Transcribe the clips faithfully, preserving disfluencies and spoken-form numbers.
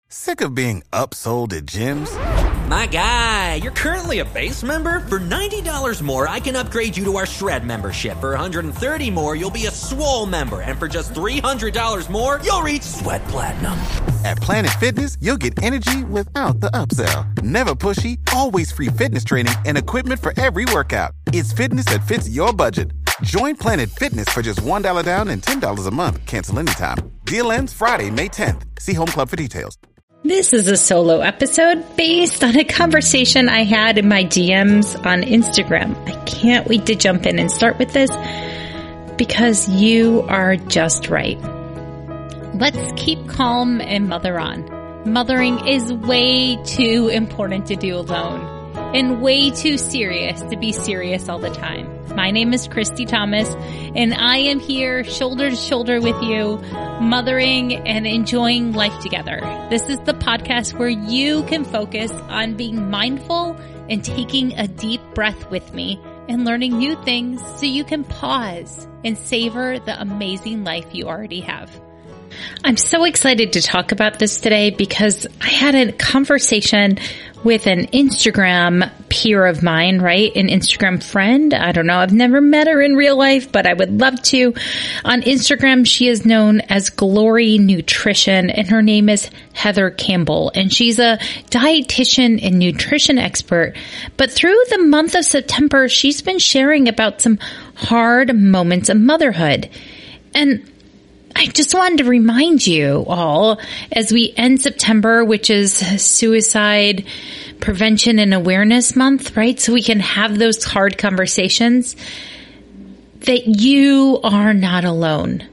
Sick of being upsold at gyms? My guy, you're currently a base member? For ninety dollars more, I can upgrade you to our Shred membership. For one hundred thirty dollars more, you'll be a Swole member. And for just three hundred dollars more, you'll reach Sweat Platinum. At Planet Fitness, you'll get energy without the upsell. Never pushy, always free fitness training and equipment for every workout. It's fitness that fits your budget. Join Planet Fitness for just one dollar down and ten dollars a month. Cancel anytime. Deal ends Friday, May tenth. See Home Club for details. This is a solo episode based on a conversation I had in my D Ms on Instagram. I can't wait to jump in and start with this because you are just right. Let's keep calm and mother on. Mothering is way too important to do alone and way too serious to be serious all the time. My name is Christy Thomas, and I am here shoulder to shoulder with you, mothering and enjoying life together. This is the podcast where you can focus on being mindful and taking a deep breath with me and learning new things so you can pause and savor the amazing life you already have. I'm so excited to talk about this today because I had a conversation with an Instagram peer of mine, right? An Instagram friend. I don't know. I've never met her in real life, but I would love to. On Instagram, she is known as Glory Nutrition, and her name is Heather Campbell, and she's a dietitian and nutrition expert. But through the month of September, she's been sharing about some hard moments of motherhood. And I just wanted to remind you all as we end September, which is Suicide Prevention and Awareness Month, right? So we can have those hard conversations, that you are not alone.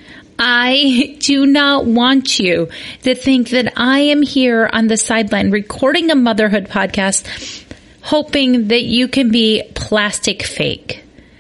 I do not want you to think that I am here on the sideline recording a motherhood podcast, hoping that you can be plastic fake.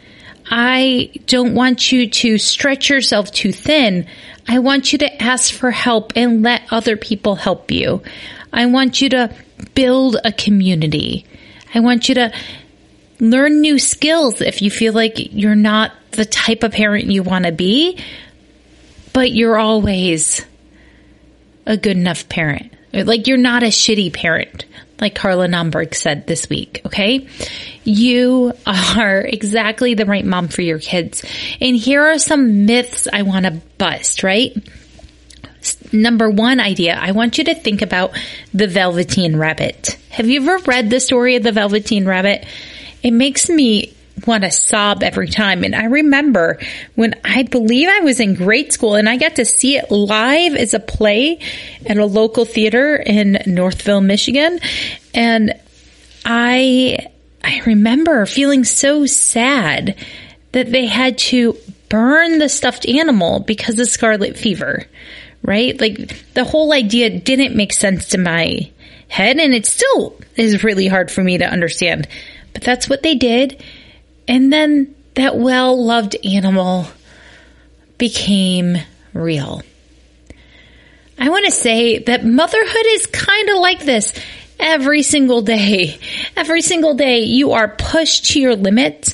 I don't want you to stretch yourself too thin. I want you to ask for help and let other people help you. I want you to build a community. I want you to learn new skills if you feel like you're not the type of parent you want to be, but you're always a good enough parent. Like you're not a shitty parent, like Carla Nomberg said this week, okay? You are exactly the right mom for your kids. And here are some myths I want to bust, right? Number one idea, I want you to think about the Velveteen Rabbit. Have you ever read the story of the Velveteen Rabbit? It makes me want to sob every time. And I remember when I believe I was in grade school and I got to see it live as a play at a local theater in Northville, Michigan. And I, I remember feeling so sad that they had to burn the stuffed animal because of scarlet fever, right? Like the whole idea didn't make sense to my head, and it still is really hard for me to understand, but that's what they did. And then that well-loved animal became real. I want to say that motherhood is kind of like this every single day. Every single day you are pushed to your limits.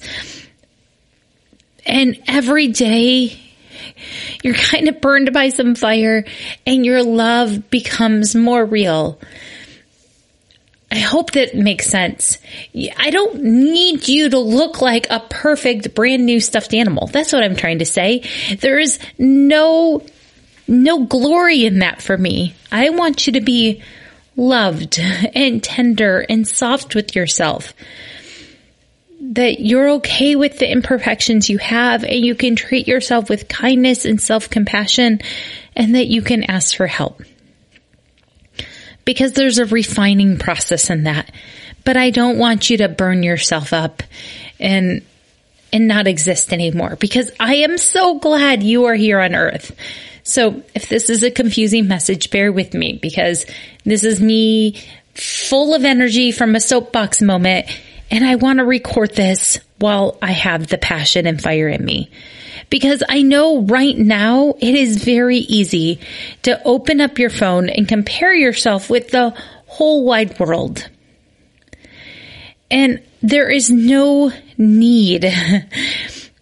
And every day you're kind of burned by some fire and your love becomes more real. I hope that makes sense. I don't need you to look like a perfect brand new stuffed animal. That's what I'm trying to say. There is no, no glory in that for me. I want you to be loved and tender and soft with yourself. That you're okay with the imperfections you have and you can treat yourself with kindness and self-compassion, and that you can ask for help. Because there's a refining process in that. But I don't want you to burn yourself up and and not exist anymore, because I am so glad you are here on earth. So if this is a confusing message, bear with me, because this is me full of energy from a soapbox moment, and I want to record this while I have the passion and fire in me. Because I know right now it is very easy to open up your phone and compare yourself with the whole wide world. And there is no need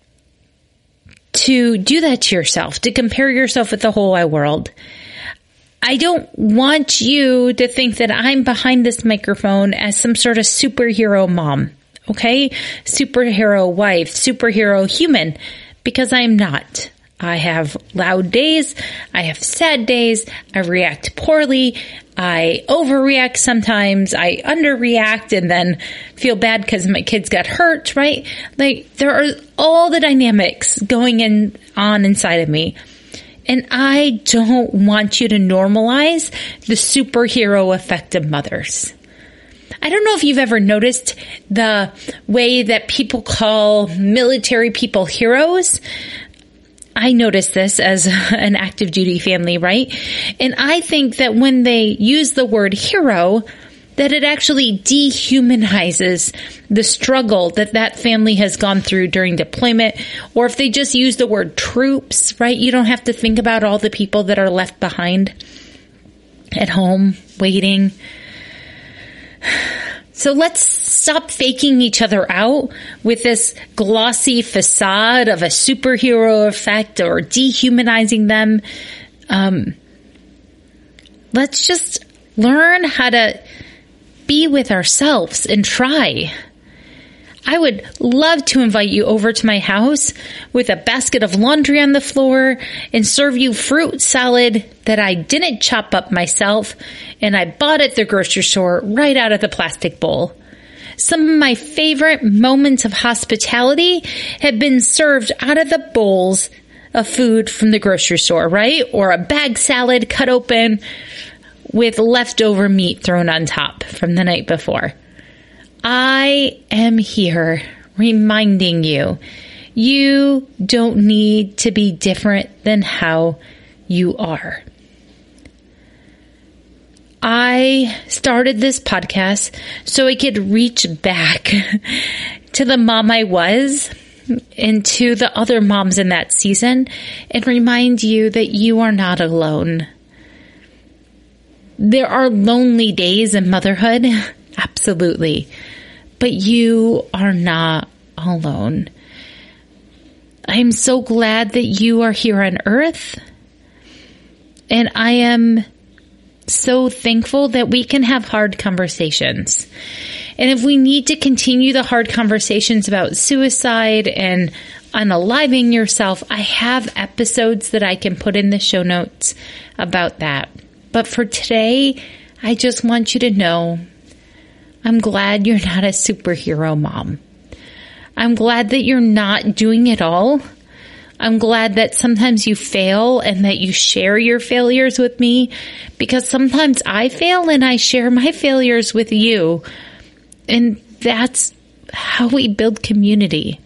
to do that to yourself, to compare yourself with the whole wide world. I don't want you to think that I'm behind this microphone as some sort of superhero mom, okay? Superhero wife, superhero human, because I'm not. I have loud days. I have sad days. I react poorly. I overreact sometimes. I underreact and then feel bad because my kids got hurt, right? Like, there are all the dynamics going in on inside of me. And I don't want you to normalize the superhero effect of mothers. I don't know if you've ever noticed the way that people call military people heroes. I noticed this as an active duty family, right? And I think that when they use the word hero, that it actually dehumanizes the struggle that that family has gone through during deployment. Or if they just use the word troops, right? You don't have to think about all the people that are left behind at home waiting. So let's stop faking each other out with this glossy facade of a superhero effect or dehumanizing them. Um, let's just learn how to be with ourselves and try. I would love to invite you over to my house with a basket of laundry on the floor and serve you fruit salad that I didn't chop up myself and I bought at the grocery store right out of the plastic bowl. Some of my favorite moments of hospitality have been served out of the bowls of food from the grocery store, right? Or a bag salad cut open with leftover meat thrown on top from the night before. I am here reminding you, you don't need to be different than how you are. I started this podcast so I could reach back to the mom I was and to the other moms in that season and remind you that you are not alone. There are lonely days in motherhood, absolutely, but you are not alone. I'm so glad that you are here on earth, and I am so thankful that we can have hard conversations. And if we need to continue the hard conversations about suicide and unaliving yourself, I have episodes that I can put in the show notes about that. But for today, I just want you to know, I'm glad you're not a superhero mom. I'm glad that you're not doing it all. I'm glad that sometimes you fail and that you share your failures with me, because sometimes I fail and I share my failures with you. And that's how we build community.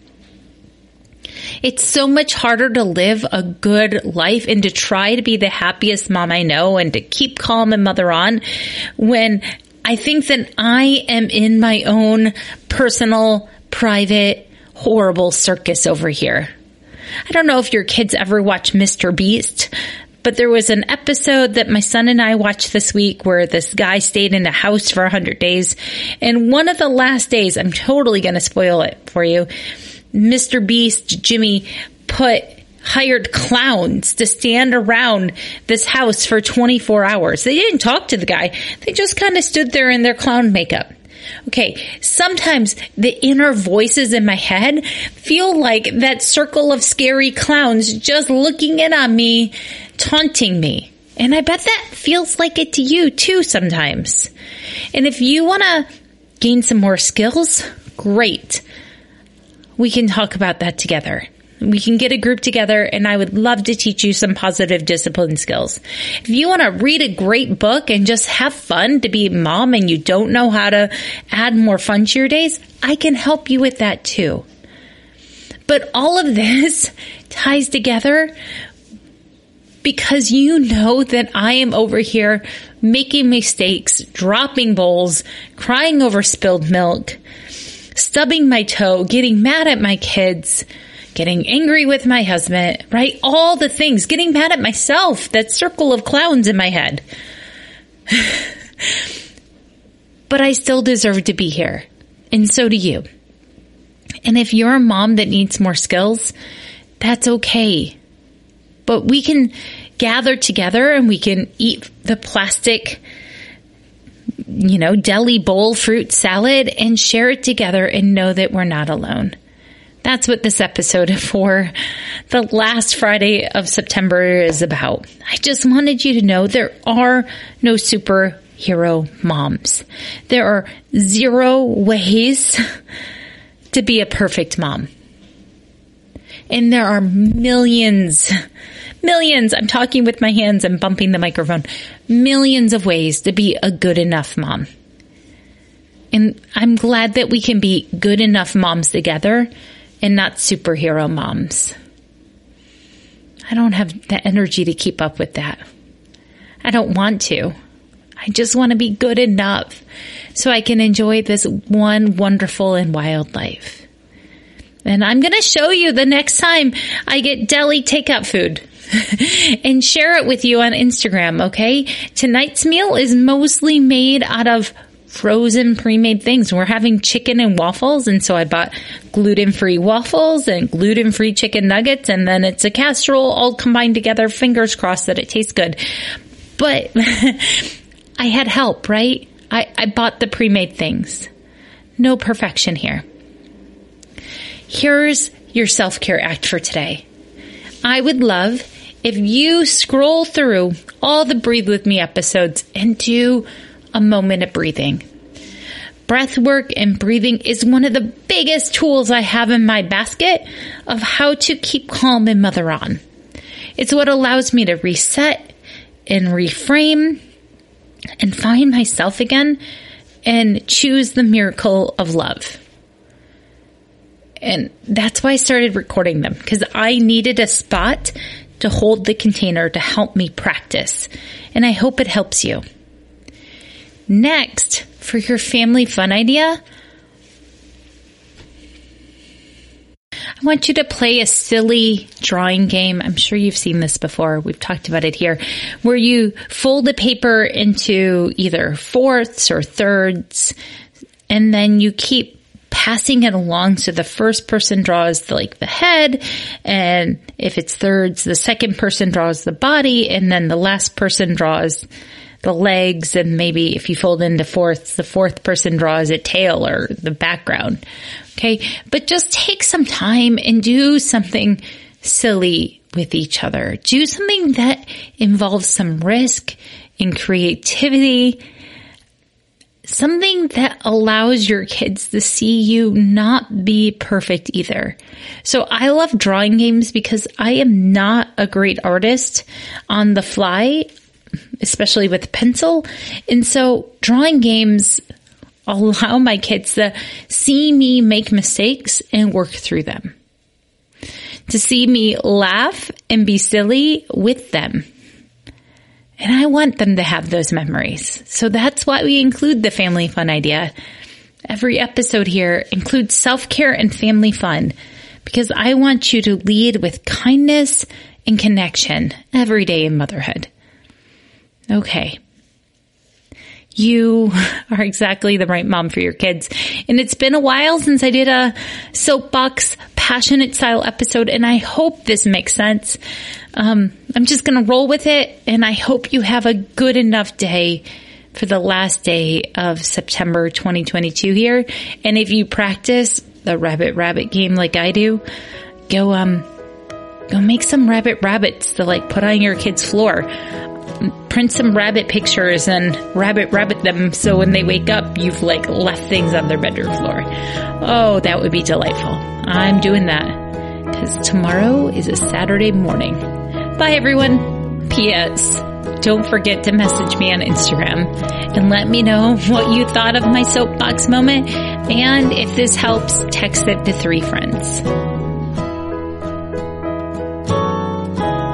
It's so much harder to live a good life and to try to be the happiest mom I know and to keep calm and mother on when I think that I am in my own personal, private, horrible circus over here. I don't know if your kids ever watch Mister Beast, but there was an episode that my son and I watched this week where this guy stayed in a house for one hundred days. And one of the last days, I'm totally going to spoil it for you, Mister Beast, Jimmy, put hired clowns to stand around this house for twenty-four hours. They didn't talk to the guy. They just kind of stood there in their clown makeup. Okay, sometimes the inner voices in my head feel like that circle of scary clowns just looking in on me, taunting me. And I bet that feels like it to you too sometimes. And if you want to gain some more skills, great. We can talk about that together. We can get a group together, and I would love to teach you some positive discipline skills. If you want to read a great book and just have fun to be a mom and you don't know how to add more fun to your days, I can help you with that too. But all of this ties together because you know that I am over here making mistakes, dropping bowls, crying over spilled milk, stubbing my toe, getting mad at my kids, getting angry with my husband, right? All the things, getting mad at myself, that circle of clowns in my head. But I still deserve to be here. And so do you. And if you're a mom that needs more skills, that's okay. But we can gather together and we can eat the plastic, you know, deli bowl fruit salad and share it together and know that we're not alone. That's what this episode for the last Friday of September is about. I just wanted you to know there are no superhero moms. There are zero ways to be a perfect mom. And there are millions, millions, I'm talking with my hands and bumping the microphone, millions of ways to be a good enough mom. And I'm glad that we can be good enough moms together and not superhero moms. I don't have the energy to keep up with that. I don't want to. I just want to be good enough so I can enjoy this one wonderful and wild life. And I'm going to show you the next time I get deli takeout food and share it with you on Instagram, okay? Tonight's meal is mostly made out of frozen pre-made things. We're having chicken and waffles, and so I bought gluten-free waffles and gluten-free chicken nuggets, and then it's a casserole all combined together. Fingers crossed that it tastes good. But I had help, right? I, I bought the pre-made things. No perfection here. Here's your self-care act for today. I would love if you scroll through all the Breathe With Me episodes and do a moment of breathing. Breath work and breathing is one of the biggest tools I have in my basket of how to keep calm and mother on. It's what allows me to reset and reframe and find myself again and choose the miracle of love. And that's why I started recording them, because I needed a spot to hold the container to help me practice. And I hope it helps you. Next, for your family fun idea, I want you to play a silly drawing game. I'm sure you've seen this before. We've talked about it here, where you fold the paper into either fourths or thirds, and then you keep passing it along. So the first person draws the, like the head, and if it's thirds, the second person draws the body, and then the last person draws the legs, and maybe if you fold into fourths, the fourth person draws a tail or the background. Okay. But just take some time and do something silly with each other. Do something that involves some risk and creativity. Something that allows your kids to see you not be perfect either. So I love drawing games because I am not a great artist on the fly, especially with pencil. And so drawing games allow my kids to see me make mistakes and work through them. To see me laugh and be silly with them. And I want them to have those memories. So that's why we include the family fun idea. Every episode here includes self-care and family fun, because I want you to lead with kindness and connection every day in motherhood. Okay. You are exactly the right mom for your kids. And it's been a while since I did a soapbox passionate style episode, and I hope this makes sense. Um, I'm just going to roll with it, and I hope you have a good enough day for the last day of September twenty twenty-two here. And if you practice the rabbit rabbit game like I do, go um go make some rabbit rabbits to like put on your kid's floor. Print some rabbit pictures and rabbit rabbit them so when they wake up, you've like left things on their bedroom floor. Oh, that would be delightful. I'm doing that because tomorrow is a Saturday morning. Bye, everyone. P S. Don't forget to message me on Instagram and let me know what you thought of my soapbox moment. And if this helps, text it to three friends.